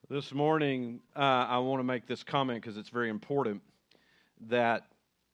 This morning, I want to make this comment because it's very important that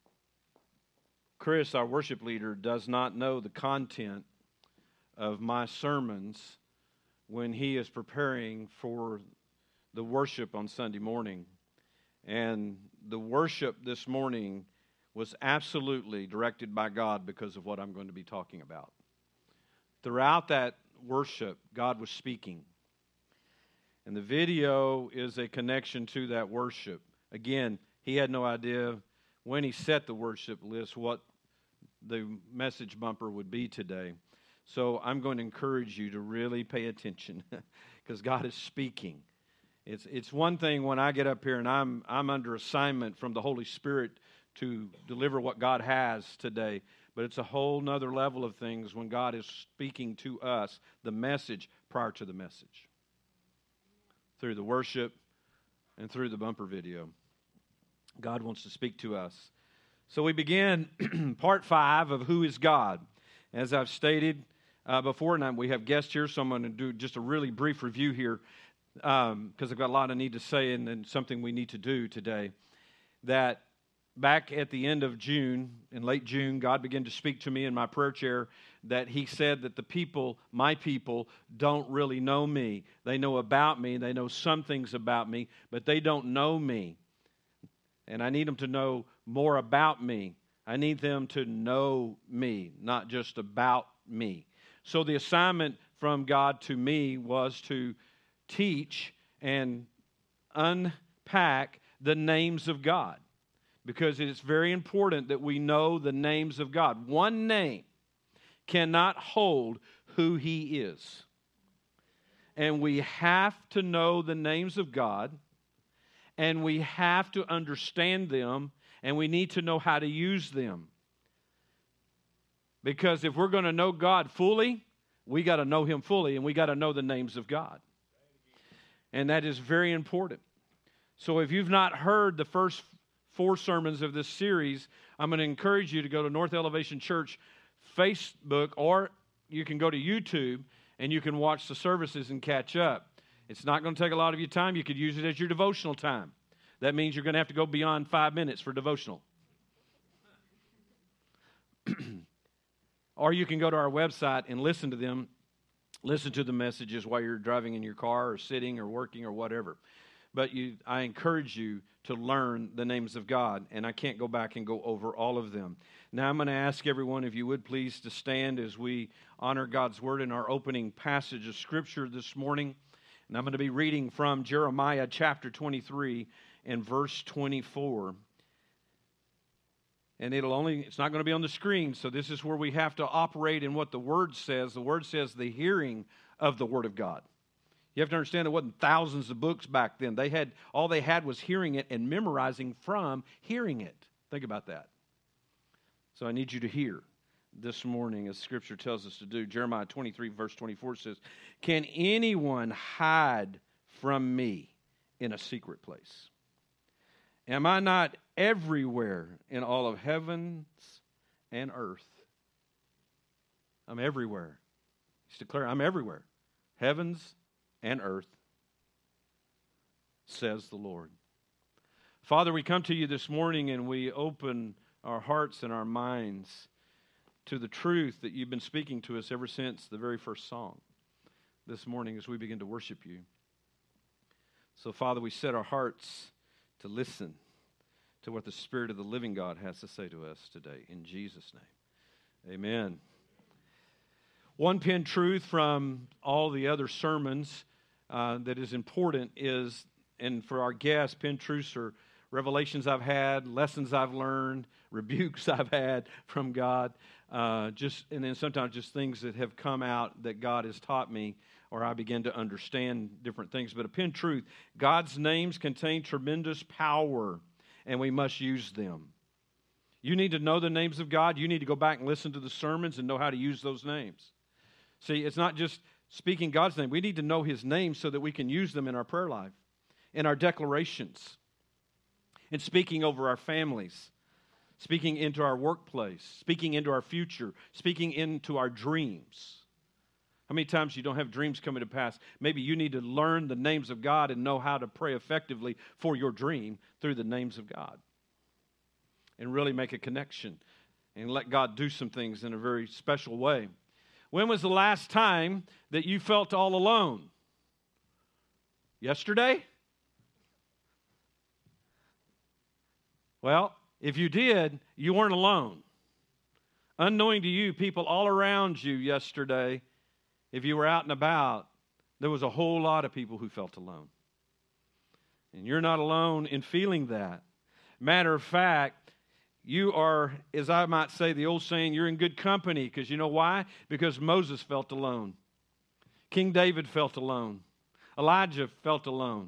Chris, our worship leader, does not know the content of my sermons when he is preparing for the worship on Sunday morning. And the worship this morning was absolutely directed by God because of what I'm going to be talking about. Throughout that worship, God was speaking. And the video is a connection to that worship. Again, he had no idea when he set the worship list what the message bumper would be today. So I'm going to encourage you to really pay attention because God is speaking. It's one thing when I get up here and I'm under assignment from the Holy Spirit to deliver what God has today. But it's a whole nother level of things when God is speaking to us, the message prior to the message. Through the worship and through the bumper video. God wants to speak to us. So we begin part 5 of Who is God. As I've stated before, and we have guests here, so I'm going to do just a really brief review here because I've got a lot I need to say and something we need to do today. That back at the end of June, in late June, God began to speak to me in my prayer chair that He said that the people, my people, don't really know me. They know about me. They know some things about me, but they don't know me. And I need them to know more about me. I need them to know me, not just about me. So the assignment from God to me was to teach and unpack the names of God. Because it is very important that we know the names of God. One name cannot hold who He is. And we have to know the names of God, and we have to understand them, and we need to know how to use them. Because if we're going to know God fully, we got to know Him fully, and we got to know the names of God. And that is very important. So if you've not heard the first 4 sermons of this series, I'm going to encourage you to go to North Elevation Church Facebook, or you can go to YouTube and you can watch the services and catch up. It's not going to take a lot of your time. You could use it as your devotional time. That means you're going to have to go beyond 5 minutes for devotional. Or you can go to our website and listen to them, listen to the messages while you're driving in your car or sitting or working or whatever. But I encourage you to learn the names of God, and I can't go back and go over all of them. Now I'm going to ask everyone, if you would please, to stand as we honor God's Word in our opening passage of Scripture this morning. And I'm going to be reading from Jeremiah chapter 23 and verse 24. And it's not going to be on the screen, so this is where we have to operate in what the Word says. The Word says the hearing of the Word of God. You have to understand there wasn't thousands of books back then. All they had was hearing it and memorizing from hearing it. Think about that. So I need you to hear this morning, as Scripture tells us to do. Jeremiah 23, verse 24 says, "Can anyone hide from me in a secret place? Am I not everywhere in all of heavens and earth?" I'm everywhere. He's declaring, I'm everywhere. Heavens and earth, says the Lord. Father, we come to you this morning and we open our hearts and our minds to the truth that you've been speaking to us ever since the very first song this morning as we begin to worship you. So, Father, we set our hearts to listen to what the Spirit of the living God has to say to us today. In Jesus' name, amen. One pin truth from all the other sermons that is important is, and for our guests, pin truths are revelations I've had, lessons I've learned, rebukes I've had from God, and then sometimes just things that have come out that God has taught me, or I begin to understand different things. But a pin truth, God's names contain tremendous power, and we must use them. You need to know the names of God. You need to go back and listen to the sermons and know how to use those names. See, it's not just speaking God's name. We need to know His name so that we can use them in our prayer life, in our declarations, in speaking over our families, speaking into our workplace, speaking into our future, speaking into our dreams. How many times you don't have dreams coming to pass? Maybe you need to learn the names of God and know how to pray effectively for your dream through the names of God. And really make a connection and let God do some things in a very special way. When was the last time that you felt all alone? Yesterday? Well, if you did, you weren't alone. Unknowing to you, people all around you yesterday, if you were out and about, there was a whole lot of people who felt alone. And you're not alone in feeling that. Matter of fact, you are, as I might say, the old saying, you're in good company. Because you know why? Because Moses felt alone. King David felt alone. Elijah felt alone.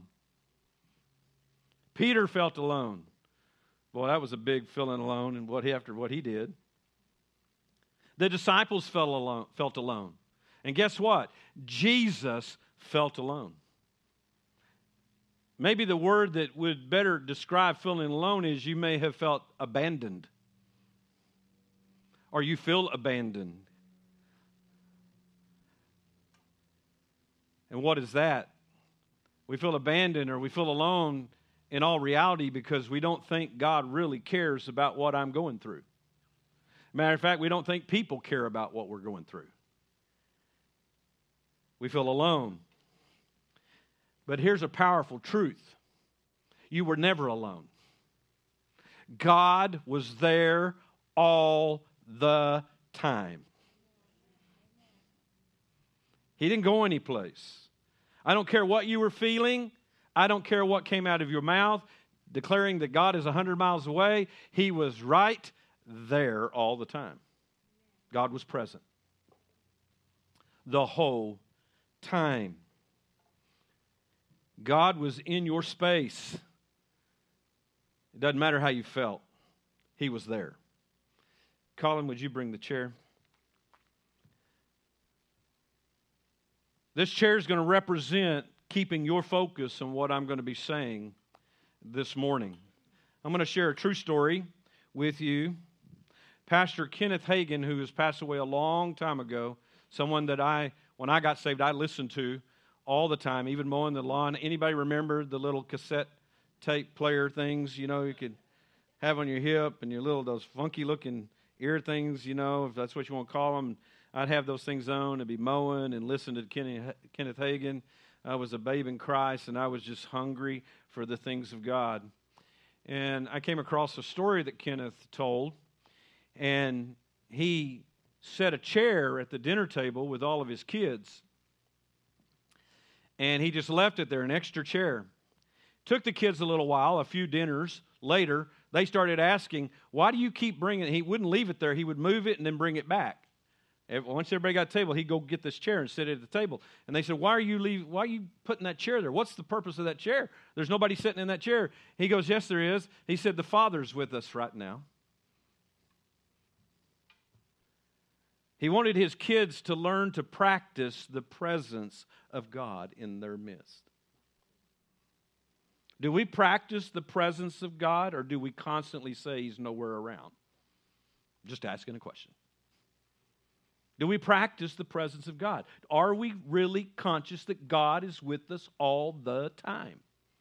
Peter felt alone. Boy, that was a big feeling alone and after what he did. The disciples felt alone. And guess what? Jesus felt alone. Maybe the word that would better describe feeling alone is you may have felt abandoned. Or you feel abandoned. And what is that? We feel abandoned or we feel alone in all reality because we don't think God really cares about what I'm going through. Matter of fact, we don't think people care about what we're going through. We feel alone. But here's a powerful truth. You were never alone. God was there all the time. He didn't go anyplace. I don't care what you were feeling. I don't care what came out of your mouth, declaring that God is 100 miles away. He was right there all the time. God was present the whole time. God was in your space. It doesn't matter how you felt. He was there. Colin, would you bring the chair? This chair is going to represent keeping your focus on what I'm going to be saying this morning. I'm going to share a true story with you. Pastor Kenneth Hagin, who has passed away a long time ago, someone that when I got saved, I listened to all the time, even mowing the lawn. Anybody remember the little cassette tape player things, you could have on your hip and those funky looking ear things, if that's what you want to call them. I'd have those things on and be mowing and listen to Kenneth Hagin. I was a babe in Christ, and I was just hungry for the things of God. And I came across a story that Kenneth told, and he set a chair at the dinner table with all of his kids. And he just left it there, an extra chair. Took the kids a little while, a few dinners later, they started asking, why do you keep bringing it? He wouldn't leave it there. He would move it and then bring it back. Once everybody got a table, he'd go get this chair and sit at the table. And they said, why are you putting that chair there? What's the purpose of that chair? There's nobody sitting in that chair. He goes, yes, there is. He said, the Father's with us right now. He wanted his kids to learn to practice the presence of God in their midst. Do we practice the presence of God, or do we constantly say He's nowhere around? Just asking a question. Do we practice the presence of God? Are we really conscious that God is with us all the time?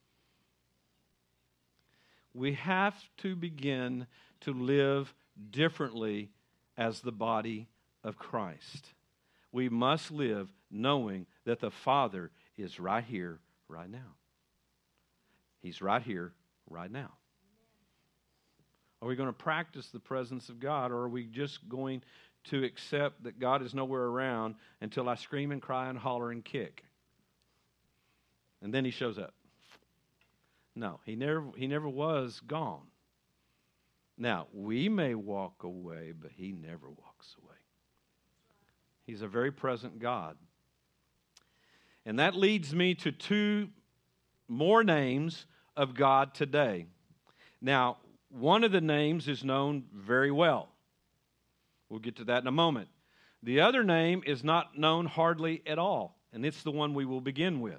We have to begin to live differently as the body of Christ. We must live knowing that the Father is right here, right now. He's right here, right now. Are we going to practice the presence of God, or are we just going to accept that God is nowhere around until I scream and cry and holler and kick? And then He shows up. No, He never was gone. Now, we may walk away, but He never walks away. He's a very present God. And that leads me to two more names of God today. Now, one of the names is known very well. We'll get to that in a moment. The other name is not known hardly at all, and it's the one we will begin with.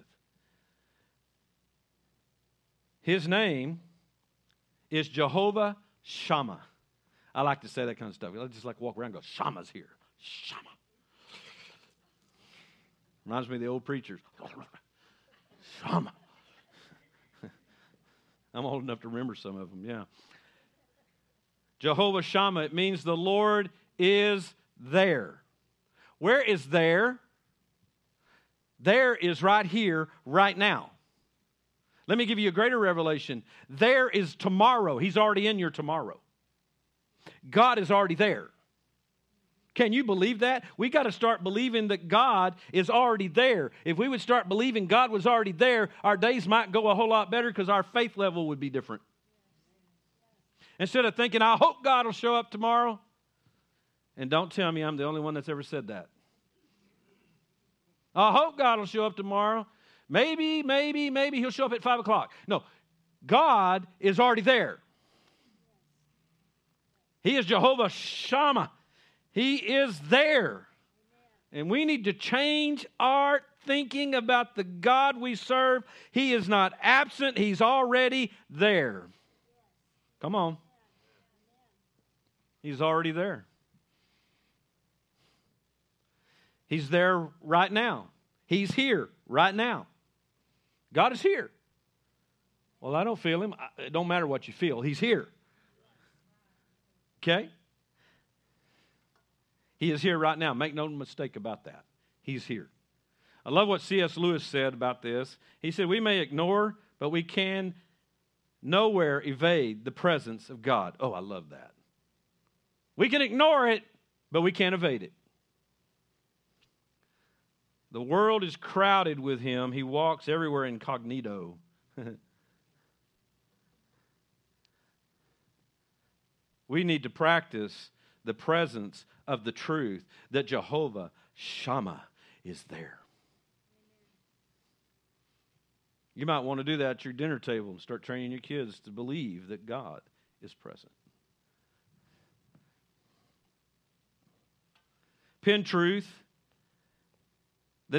His name is Jehovah Shammah. I like to say that kind of stuff. I just like walk around and go, Shammah's here. Shammah. Reminds me of the old preachers. Shammah. I'm old enough to remember some of them, yeah. Jehovah Shammah, it means the Lord is there. Where is there? There is right here, right now. Let me give you a greater revelation. There is tomorrow. He's already in your tomorrow. God is already there. Can you believe that? We got to start believing that God is already there. If we would start believing God was already there, our days might go a whole lot better because our faith level would be different. Instead of thinking, I hope God will show up tomorrow. And don't tell me I'm the only one that's ever said that. I hope God will show up tomorrow. Maybe he'll show up at 5 o'clock. No, God is already there. He is Jehovah Shammah. He is there. And we need to change our thinking about the God we serve. He is not absent. He's already there. Come on. He's already there. He's there right now. He's here right now. God is here. Well, I don't feel him. It don't matter what you feel. He's here. Okay? He is here right now. Make no mistake about that. He's here. I love what C.S. Lewis said about this. He said, we may ignore, but we can nowhere evade the presence of God. Oh, I love that. We can ignore it, but we can't evade it. The world is crowded with him. He walks everywhere incognito. We need to practice the presence of the truth that Jehovah Shammah is there. You might want to do that at your dinner table and start training your kids to believe that God is present. Pin truth. This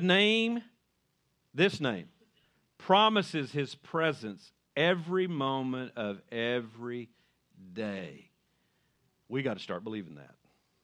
name, promises his presence every moment of every day. We got to start believing that.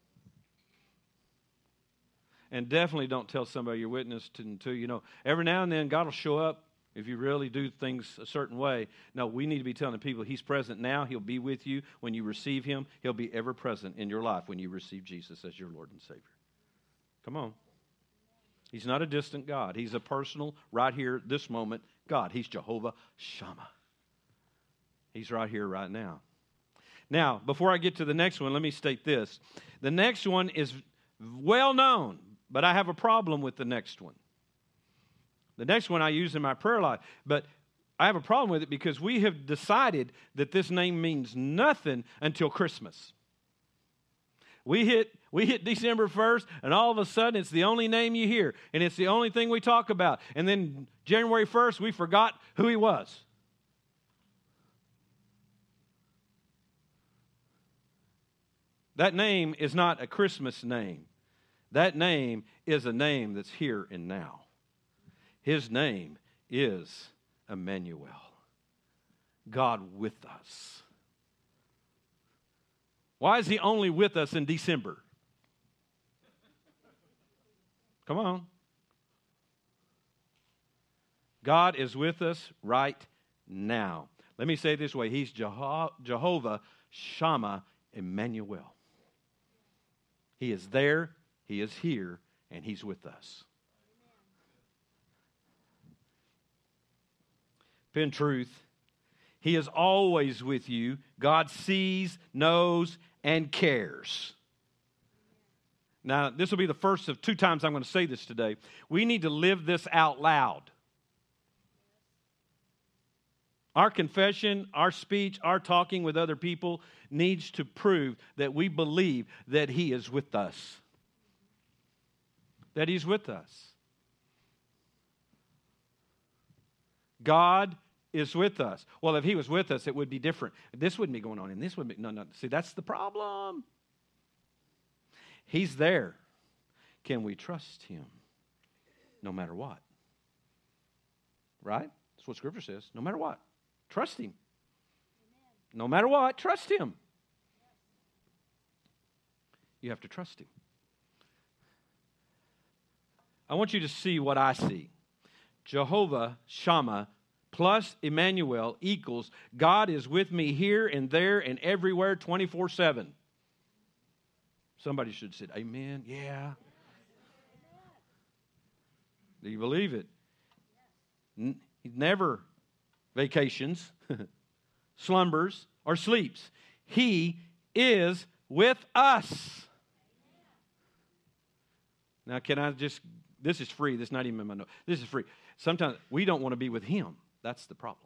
And definitely don't tell somebody you're witnessing to. Every now and then God will show up if you really do things a certain way. No, we need to be telling people he's present now. He'll be with you when you receive him. He'll be ever present in your life when you receive Jesus as your Lord and Savior. Come on. He's not a distant God. He's a personal, right here, this moment, God. He's Jehovah Shammah. He's right here, right now. Now, before I get to the next one, let me state this. The next one is well known, but I have a problem with the next one. The next one I use in my prayer life, but I have a problem with it because we have decided that this name means nothing until Christmas. We hit December 1st, and all of a sudden it's the only name you hear, and it's the only thing we talk about. And then January 1st, we forgot who he was. That name is not a Christmas name. That name is a name that's here and now. His name is Emmanuel, God with us. Why is he only with us in December? Come on. God is with us right now. Let me say it this way. He's Jehovah Shammah Emmanuel. He is there, he is here, and he's with us. Pin truth. He is always with you. God sees, knows, and cares. Now, this will be the first of 2 times I'm going to say this today. We need to live this out loud. Our confession, our speech, our talking with other people needs to prove that we believe that he is with us. That he's with us. God is with us. Well, if he was with us, it would be different. This wouldn't be going on, and this would be... No. See, that's the problem. He's there. Can we trust him no matter what? Right? That's what Scripture says. No matter what. Trust him. No matter what, trust him. You have to trust him. I want you to see what I see. Jehovah Shammah plus Emmanuel equals God is with me here and there and everywhere 24/7. Somebody should say, amen. Yeah. Do you believe it? He never vacations, slumbers, or sleeps. He is with us. Now, this is free. This is not even in my note. This is free. Sometimes we don't want to be with Him. That's the problem.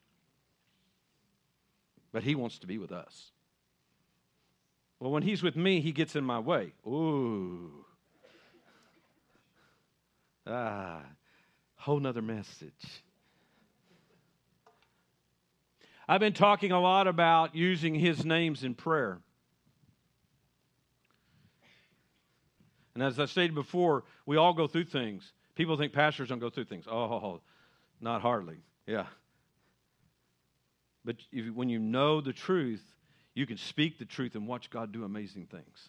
But He wants to be with us. Well, when He's with me, He gets in my way. Ooh. Whole nother message. I've been talking a lot about using His names in prayer. And as I stated before, we all go through things. People think pastors don't go through things. Oh, not hardly. Yeah. But when you know the truth, you can speak the truth and watch God do amazing things.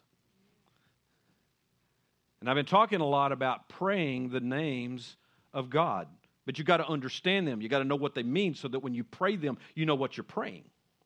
And I've been talking a lot about praying the names of God. But you've got to understand them. You've got to know what they mean so that when you pray them, you know what you're praying.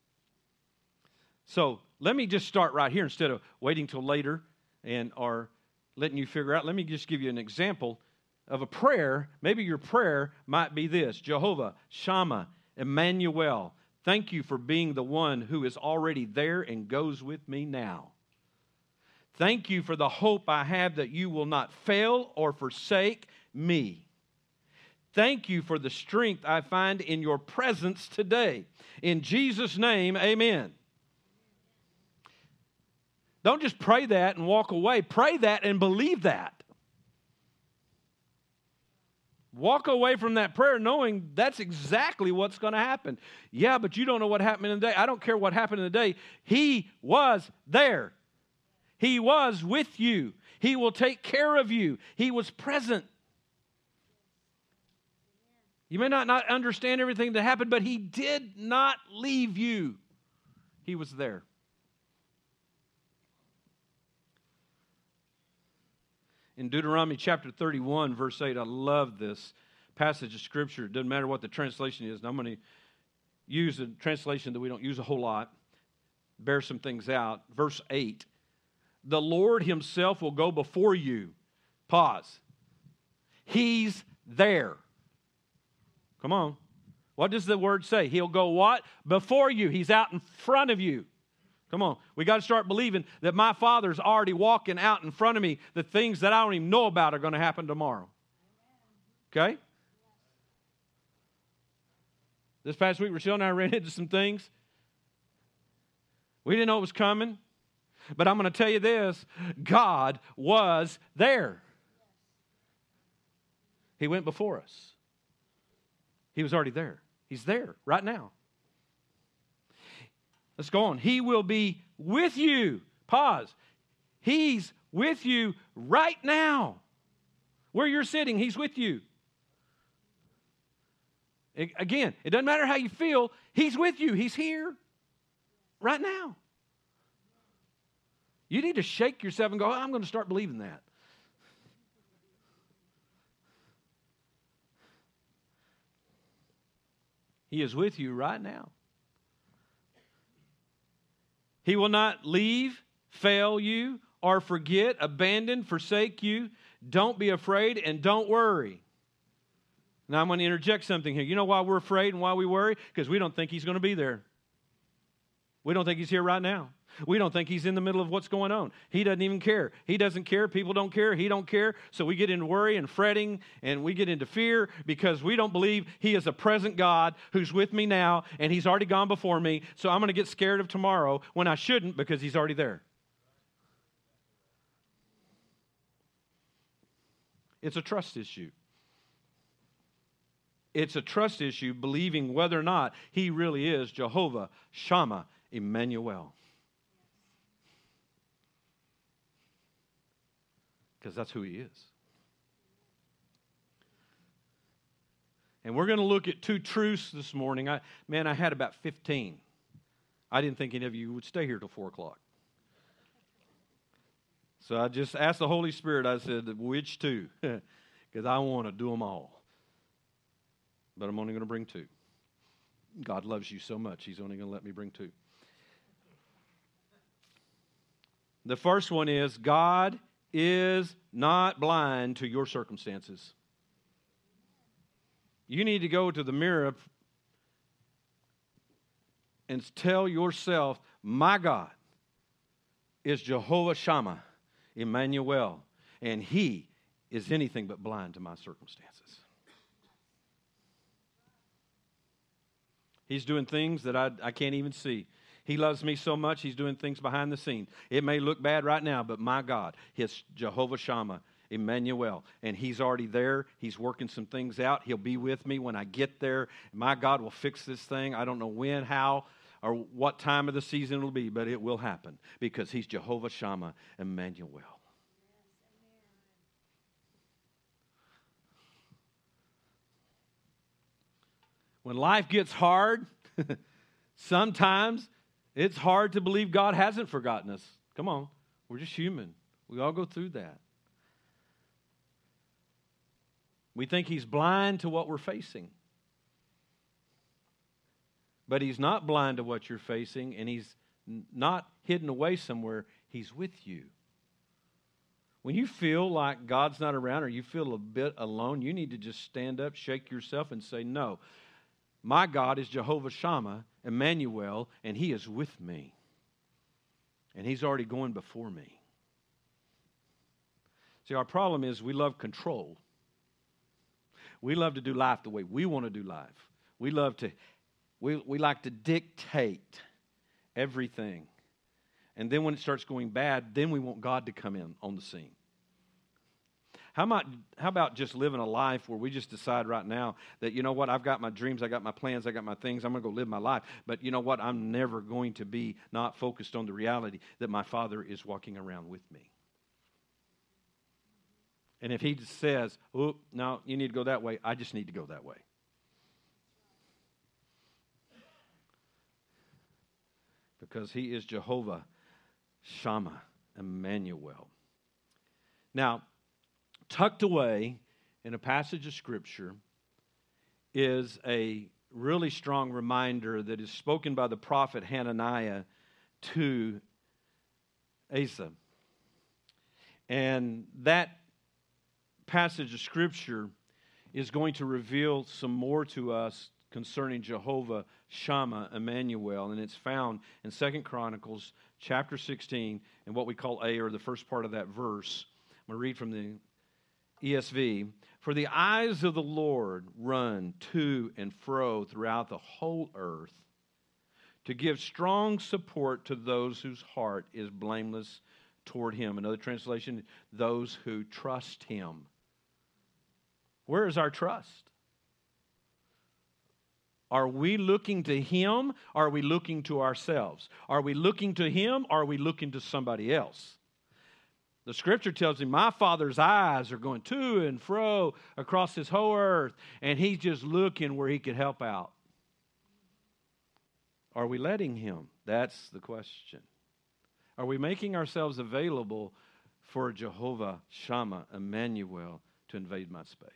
So let me just start right here instead of waiting till later or letting you figure out. Let me just give you an example of a prayer. Maybe your prayer might be this: Jehovah Shammah, Emmanuel, thank you for being the one who is already there and goes with me now. Thank you for the hope I have that you will not fail or forsake me. Thank you for the strength I find in your presence today. In Jesus' name, amen. Don't just pray that and walk away. Pray that and believe that. Walk away from that prayer knowing that's exactly what's going to happen. Yeah, but you don't know what happened in the day. I don't care what happened in the day. He was there. He was with you. He will take care of you. He was present. You may not understand everything that happened, but He did not leave you. He was there. In Deuteronomy chapter 31, verse 8, I love this passage of Scripture. It doesn't matter what the translation is. And I'm going to use a translation that we don't use a whole lot, bear some things out. Verse 8, the Lord Himself will go before you. Pause. He's there. Come on. What does the word say? He'll go what? Before you. He's out in front of you. Come on. We got to start believing that my Father's already walking out in front of me. The things that I don't even know about are going to happen tomorrow. Okay? This past week, Rochelle and I ran into some things. We didn't know it was coming. But I'm going to tell you this. God was there. He went before us. He was already there. He's there right now. Let's go on. He will be with you. Pause. He's with you right now. Where you're sitting, He's with you. Again, it doesn't matter how you feel. He's with you. He's here right now. You need to shake yourself and go, I'm going to start believing that. He is with you right now. He will not leave, fail you, or forget, abandon, forsake you. Don't be afraid and don't worry. Now I'm going to interject something here. You know why we're afraid and why we worry? Because we don't think He's going to be there. We don't think He's here right now. We don't think He's in the middle of what's going on. He doesn't even care. He doesn't care. People don't care. He don't care. So we get into worry and fretting and we get into fear because we don't believe He is a present God who's with me now and He's already gone before me. So I'm going to get scared of tomorrow when I shouldn't because He's already there. It's a trust issue. It's a trust issue believing whether or not He really is Jehovah Shammah, Emmanuel. Because that's who He is. And we're going to look at two truths this morning. I had about 15. I didn't think any of you would stay here till 4 o'clock. So I just asked the Holy Spirit, I said, which two? because I want to do them all. But I'm only going to bring 2. God loves you so much, He's only going to let me bring 2. The first one is, God is not blind to your circumstances. You need to go to the mirror and tell yourself, my God is Jehovah Shammah, Emmanuel, and He is anything but blind to my circumstances. He's doing things that I can't even see. He loves me so much, He's doing things behind the scene. It may look bad right now, but my God, His Jehovah Shammah, Emmanuel, and He's already there. He's working some things out. He'll be with me when I get there. My God will fix this thing. I don't know when, how, or what time of the season it'll be, but it will happen because He's Jehovah Shammah, Emmanuel. When life gets hard, sometimes it's hard to believe God hasn't forgotten us. Come on, we're just human. We all go through that. We think He's blind to what we're facing. But He's not blind to what you're facing, and He's not hidden away somewhere. He's with you. When you feel like God's not around or you feel a bit alone, you need to just stand up, shake yourself, and say, no, my God is Jehovah Shammah, Emmanuel, and He is with me. And He's already going before me. See, our problem is we love control. We love to do life the way we want to do life. We like to dictate everything. And then when it starts going bad, then we want God to come in on the scene. How about just living a life where we just decide right now that, you know what, I've got my dreams, I got my plans, I got my things, I'm going to go live my life. But you know what, I'm never going to be not focused on the reality that my Father is walking around with me. And if He says, oh, no, you need to go that way, I just need to go that way. Because He is Jehovah Shammah, Emmanuel. Now, tucked away in a passage of Scripture is a really strong reminder that is spoken by the prophet Hananiah to Asa. And that passage of Scripture is going to reveal some more to us concerning Jehovah Shammah, Emmanuel, and it's found in 2 Chronicles chapter 16 and what we call A, or the first part of that verse. I'm going to read from the ESV. For the eyes of the Lord run to and fro throughout the whole earth to give strong support to those whose heart is blameless toward Him. Another translation, those who trust Him. Where is our trust? Are we looking to Him? Or are we looking to ourselves? Are we looking to Him? Or are we looking to somebody else? The Scripture tells me my Father's eyes are going to and fro across this whole earth, and He's just looking where He could help out. Are we letting Him? That's the question. Are we making ourselves available for Jehovah Shammah, Emmanuel, to invade my space?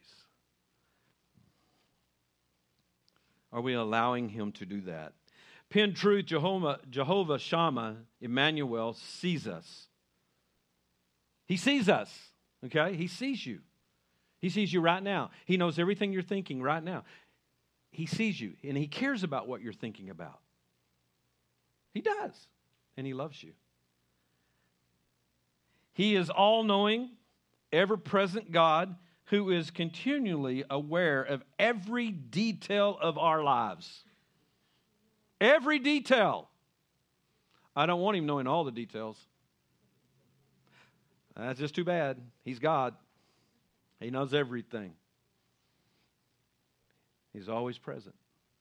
Are we allowing Him to do that? Pin truth, Jehovah Shammah, Emmanuel, sees us. He sees us, okay? He sees you. He sees you right now. He knows everything you're thinking right now. He sees you, and He cares about what you're thinking about. He does, and He loves you. He is all-knowing, ever-present God who is continually aware of every detail of our lives. Every detail. I don't want Him knowing all the details. That's just too bad. He's God. He knows everything. He's always present.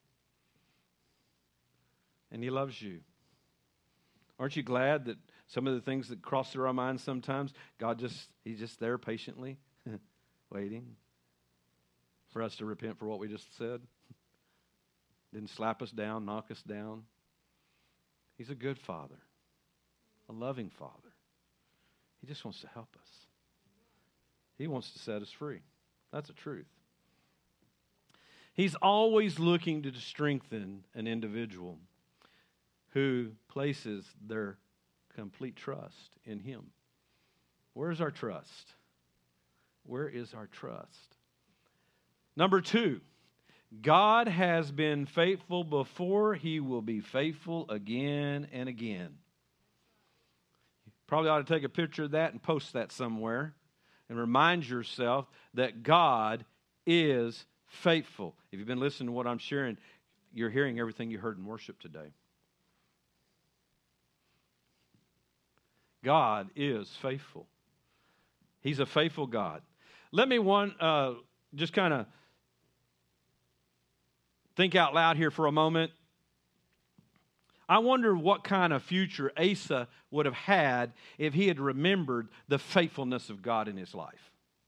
And He loves you. Aren't you glad that some of the things that cross through our minds sometimes, He's just there patiently, waiting for us to repent for what we just said? Didn't slap us down, knock us down. He's a good Father, a loving Father. He just wants to help us. He wants to set us free. That's a truth. He's always looking to strengthen an individual who places their complete trust in Him. Where's our trust? Where is our trust? Number 2, God has been faithful before. He will be faithful again and again. You probably ought to take a picture of that and post that somewhere and remind yourself that God is faithful. If you've been listening to what I'm sharing, you're hearing everything you heard in worship today. God is faithful. He's a faithful God. Let me just kind of think out loud here for a moment. I wonder what kind of future Asa would have had if he had remembered the faithfulness of God in his life.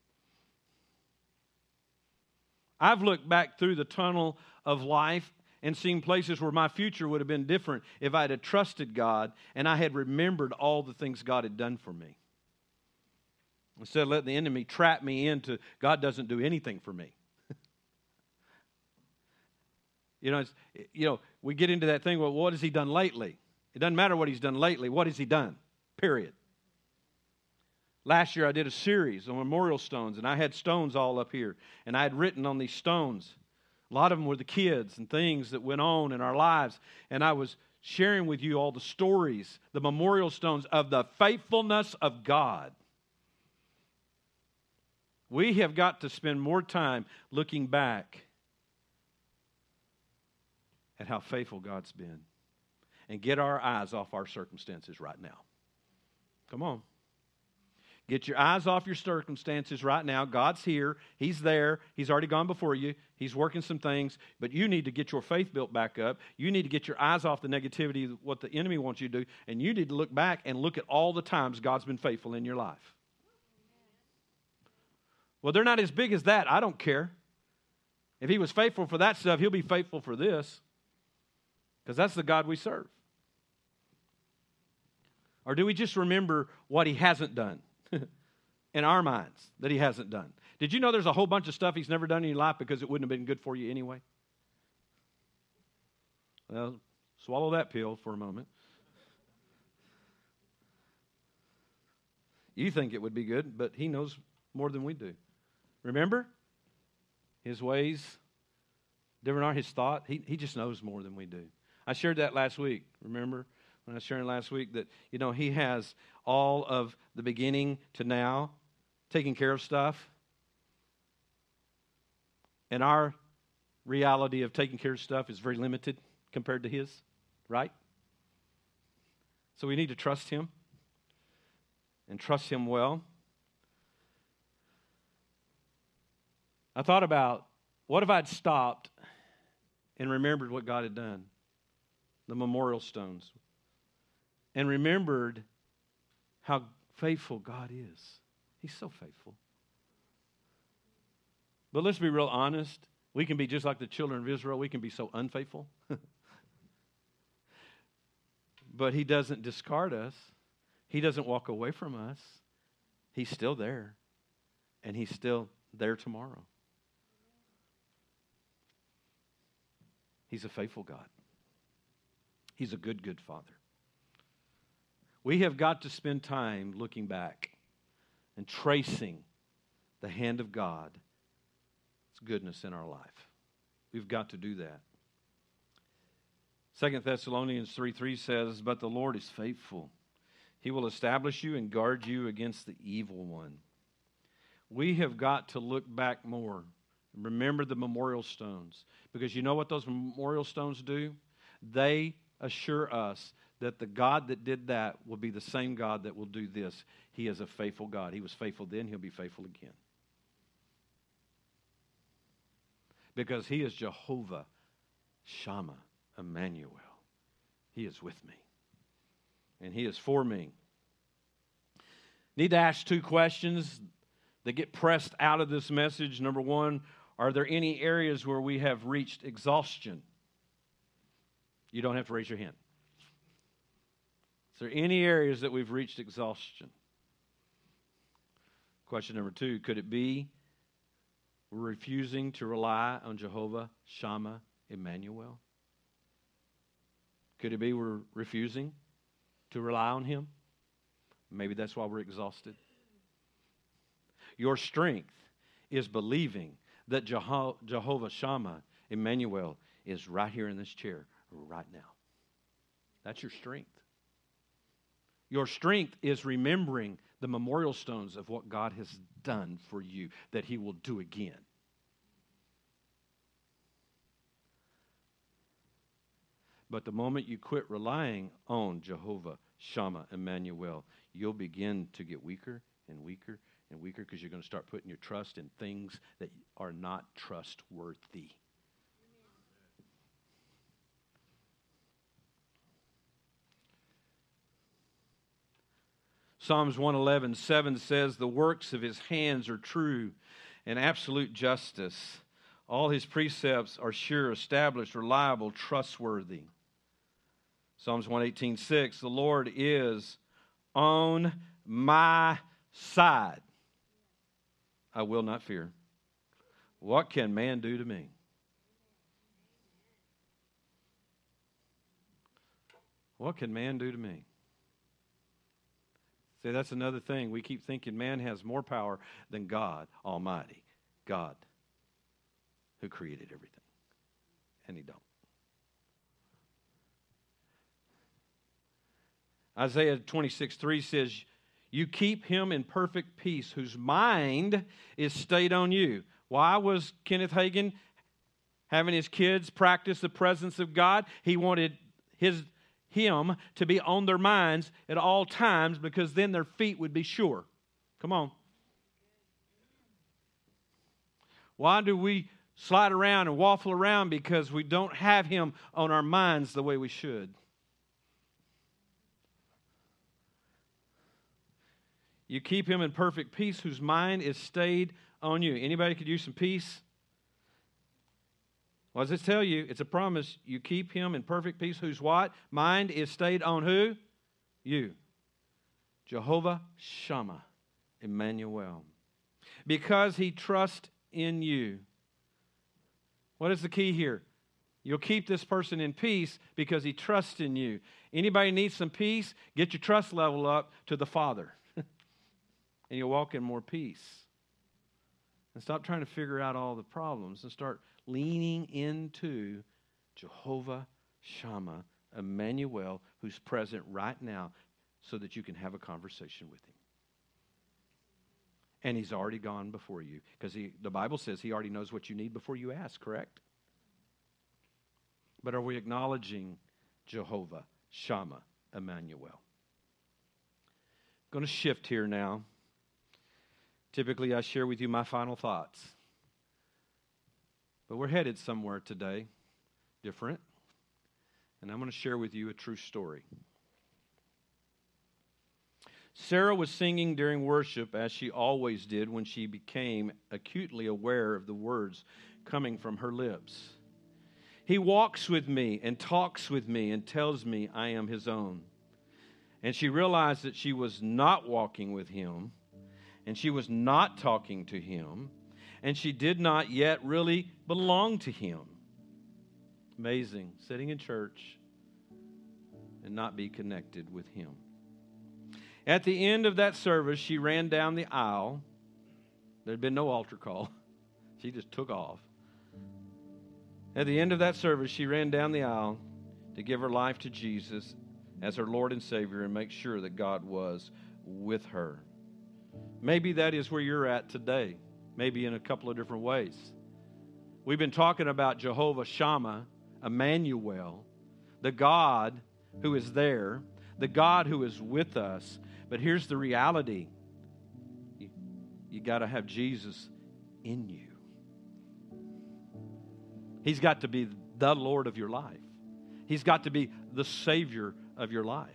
I've looked back through the tunnel of life and seen places where my future would have been different if I had trusted God and I had remembered all the things God had done for me. Instead of letting the enemy trap me into, God doesn't do anything for me. We get into that thing, well, what has He done lately? It doesn't matter what He's done lately. What has He done? Period. Last year I did a series on memorial stones, and I had stones all up here. And I had written on these stones. A lot of them were the kids and things that went on in our lives. And I was sharing with you all the stories, the memorial stones of the faithfulness of God. We have got to spend more time looking back at how faithful God's been and get our eyes off our circumstances right now. Come on. Get your eyes off your circumstances right now. God's here. He's there. He's already gone before you. He's working some things. But you need to get your faith built back up. You need to get your eyes off the negativity of what the enemy wants you to do. And you need to look back and look at all the times God's been faithful in your life. Well, they're not as big as that. I don't care. If He was faithful for that stuff, He'll be faithful for this. Because that's the God we serve. Or do we just remember what He hasn't done in our minds that He hasn't done? Did you know there's a whole bunch of stuff He's never done in your life because it wouldn't have been good for you anyway? Well, swallow that pill for a moment. You think it would be good, but He knows more than we do. Remember? His ways different are His thought. He just knows more than we do. I shared that last week. Remember when I was sharing last week that, He has all of the beginning to now taking care of stuff. And our reality of taking care of stuff is very limited compared to His, right? So we need to trust Him and trust Him well. I thought about, what if I'd stopped and remembered what God had done? The memorial stones. And remembered how faithful God is. He's so faithful. But let's be real honest. We can be just like the children of Israel. We can be so unfaithful. But He doesn't discard us. He doesn't walk away from us. He's still there. And He's still there tomorrow. He's a faithful God. He's a good, good Father. We have got to spend time looking back and tracing the hand of God's goodness in our life. We've got to do that. 2 Thessalonians 3:3 says, "But the Lord is faithful. He will establish you and guard you against the evil one." We have got to look back more. Remember the memorial stones. Because you know what those memorial stones do? They assure us that the God that did that will be the same God that will do this. He is a faithful God. He was faithful then. He'll be faithful again. Because He is Jehovah Shammah, Emmanuel. He is with me. And He is for me. Need to ask 2 questions that get pressed out of this message. Number 1, are there any areas where we have reached exhaustion? You don't have to raise your hand. Is there any areas that we've reached exhaustion? Question number 2, could it be we're refusing to rely on Jehovah Shammah Emmanuel? Could it be we're refusing to rely on Him? Maybe that's why we're exhausted. Your strength is believing that Jehovah Shammah Emmanuel is right here in this chair right now. That's your strength. Your strength is remembering the memorial stones of what God has done for you, that He will do again. But the moment you quit relying on Jehovah Shammah Emmanuel, you'll begin to get weaker and weaker and weaker, because you're going to start putting your trust in things that are not trustworthy. Psalms 111:7 says, "The works of His hands are true and absolute justice. All His precepts are sure, established, reliable, trustworthy." Psalms 118:6, "The Lord is on my side. I will not fear. What can man do to me?" What can man do to me? See, that's another thing. We keep thinking man has more power than God Almighty, God who created everything. And He don't. Isaiah 26:3 says, "You keep him in perfect peace, whose mind is stayed on you." Why was Kenneth Hagin having his kids practice the presence of God? He wanted him to be on their minds at all times, because then their feet would be sure. Come on. Why do we slide around and waffle around? Because we don't have Him on our minds the way we should. You keep him in perfect peace, whose mind is stayed on you. Anybody could use some peace? What does it tell you? It's a promise. You keep him in perfect peace, whose what? Mind is stayed on who? You. Jehovah Shammah Emmanuel. Because he trusts in you. What is the key here? You'll keep this person in peace because he trusts in you. Anybody needs some peace? Get your trust level up to the Father. And you'll walk in more peace. And stop trying to figure out all the problems and start leaning into Jehovah Shammah Emmanuel, who's present right now, so that you can have a conversation with him. And he's already gone before you, because the Bible says he already knows what you need before you ask, correct? But are we acknowledging Jehovah Shammah Emmanuel? I'm going to shift here now. Typically, I share with you my final thoughts. But we're headed somewhere today, different. And I'm going to share with you a true story. Sarah was singing during worship, as she always did when she became acutely aware of the words coming from her lips. He walks with me and talks with me and tells me I am his own. And she realized that she was not walking with him, and she was not talking to him, and she did not yet really belong to him. Amazing, sitting in church and not be connected with him. At the end of that service, she ran down the aisle. There had been no altar call. She just took off. At the end of that service, she ran down the aisle to give her life to Jesus as her Lord and Savior and make sure that God was with her. Maybe that is where you're at today, maybe in a couple of different ways. We've been talking about Jehovah Shammah, Emmanuel, the God who is there, the God who is with us. But here's the reality. You got to have Jesus in you. He's got to be the Lord of your life. He's got to be the Savior of your life.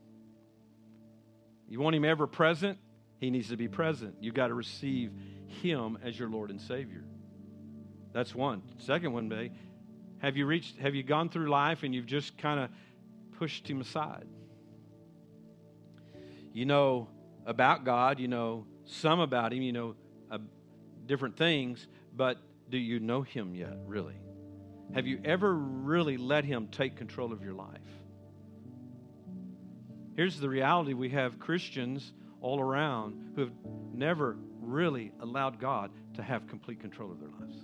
You want him ever present? He needs to be present. You've got to receive him as your Lord and Savior. That's one. Second one, have you gone through life and you've just kind of pushed him aside? You know about God, you know some about him, you know different things, but Do you know Him yet, really? Have you ever really let Him take control of your life? Here's the reality. We have Christians all around who have never really allowed God to have complete control of their lives.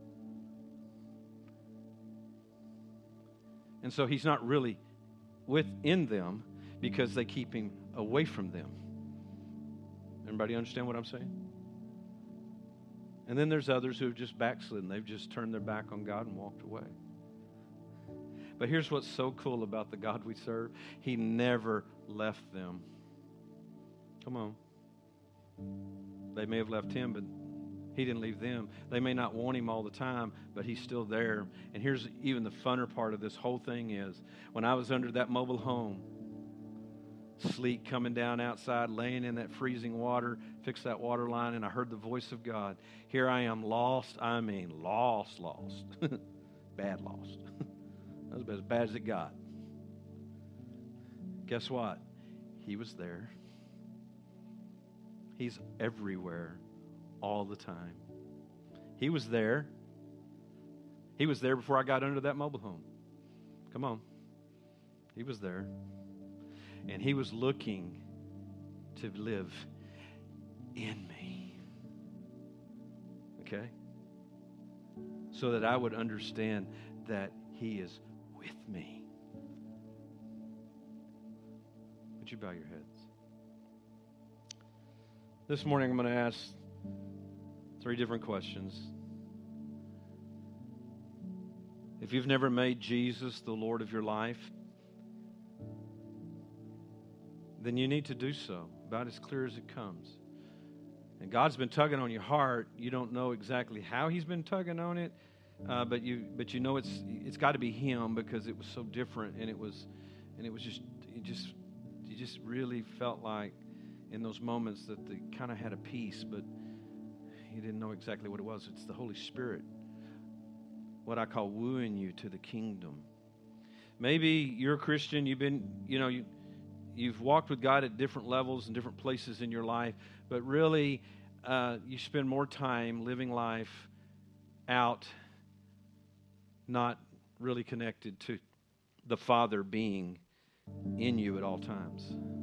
And so He's not really within them because they keep Him away from them. Everybody understand what I'm saying? And then there's others who have just backslidden. They've just turned their back on God and walked away. But here's what's so cool about the God we serve. He never left them. Come on. They may have left Him, but He didn't leave them. They may not want Him all the time, but He's still there. And here's even the funner part of this whole thing is, when I was under that mobile home, sleet coming down outside, laying in that freezing water, fix that water line, and I heard the voice of God. Here I am, lost. I mean, lost. Bad lost. That was as bad as it got. Guess what? He was there. He's everywhere all the time. He was there. He was there before I got under that mobile home. Come on. He was there. And He was looking to live in me. Okay? So that I would understand that He is with me. Would you bow your heads? This morning I'm going to ask 3 different questions. If you've never made Jesus the Lord of your life, then you need to do so, about as clear as it comes. And God's been tugging on your heart. You don't know exactly how He's been tugging on it, but you know it's got to be Him, because it was so different, and it was just you just really felt like in those moments that they kind of had a peace, but you didn't know exactly what it was. It's the Holy Spirit, what I call wooing you to the kingdom. Maybe you're a Christian. You've walked with God at different levels and different places in your life, but really you spend more time living life out, not really connected to the Father being in you at all times.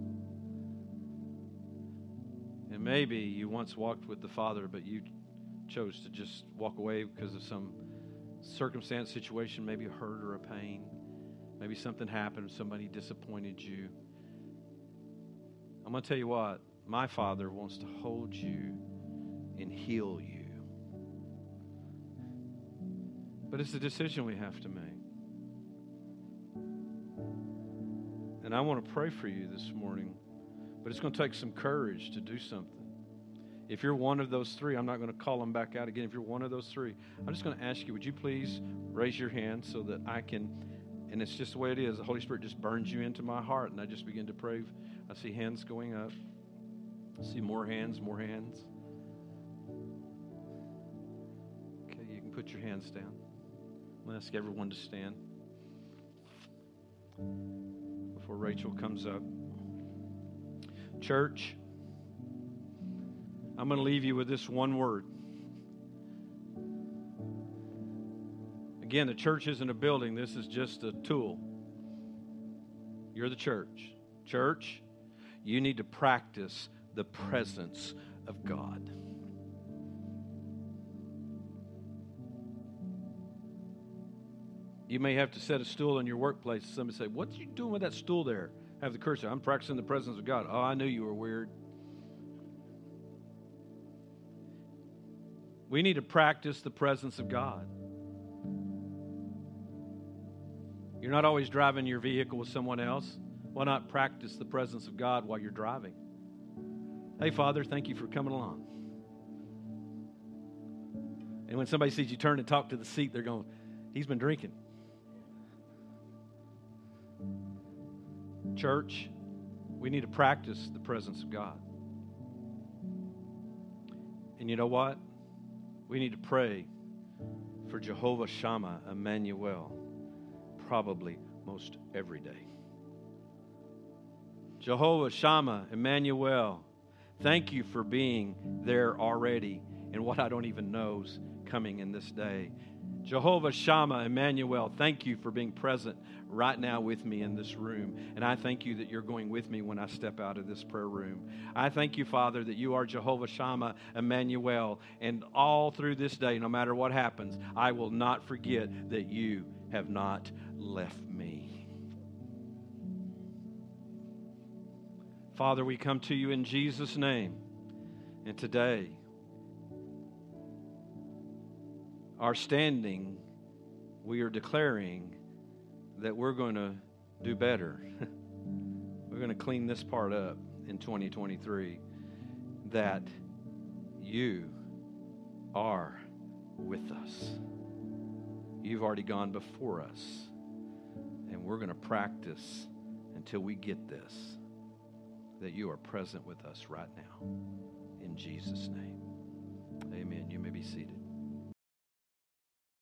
And maybe you once walked with the Father, but you chose to just walk away because of some circumstance, situation, maybe a hurt or a pain. Maybe something happened, somebody disappointed you. I'm going to tell you what, my Father wants to hold you and heal you. But it's a decision we have to make. And I want to pray for you this morning, but it's going to take some courage to do something. If you're one of those 3, I'm not going to call them back out again. If you're one of those 3, I'm just going to ask you, would you please raise your hand so that I can, and it's just the way it is. The Holy Spirit just burns you into my heart, and I just begin to pray. I see hands going up. I see more hands, more hands. Okay, you can put your hands down. I'm going to ask everyone to stand before Rachel comes up. Church, I'm going to leave you with this one word. Again, the church isn't a building. This is just a tool. You're the church. Church, you need to practice the presence of God. You may have to set a stool in your workplace. Somebody say, "What are you doing with that stool there?" Have the courage to say, "I'm practicing the presence of God." "Oh, I knew you were weird." We need to practice the presence of God. You're not always driving your vehicle with someone else. Why not practice the presence of God while you're driving? Hey, Father, thank you for coming along. And when somebody sees you turn and talk to the seat, they're going, "He's been drinking." Church, we need to practice the presence of God. And you know what? We need to pray for Jehovah Shammah, Emmanuel, probably most every day. Jehovah Shammah, Emmanuel, thank you for being there already and what I don't even know's coming in this day. Jehovah Shammah, Emmanuel, thank you for being present right now with me in this room. And I thank you that you're going with me when I step out of this prayer room. I thank you, Father, that you are Jehovah Shammah, Emmanuel. And all through this day, no matter what happens, I will not forget that you have not left me. Father, we come to you in Jesus' name. And today, our standing, we are declaring that we're going to do better. We're going to clean this part up in 2023. That you are with us. You've already gone before us. And we're going to practice until we get this, that you are present with us right now. In Jesus' name. Amen. You may be seated.